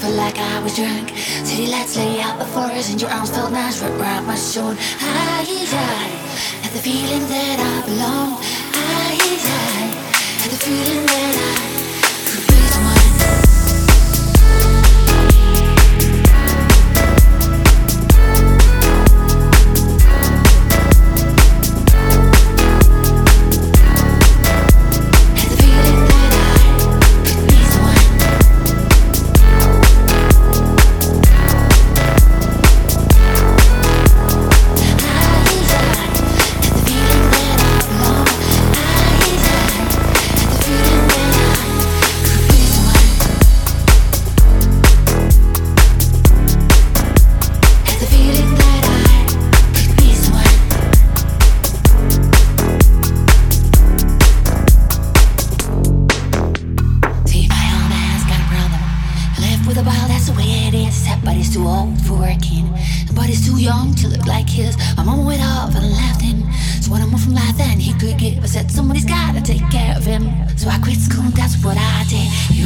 felt like I was drunk. City lights lay out before us, and your arms felt nice right around my shoulder. I had the feeling that I belong. I had the feeling that I could be someone. Somebody's gotta take care of him. So I quit school, that's what I did.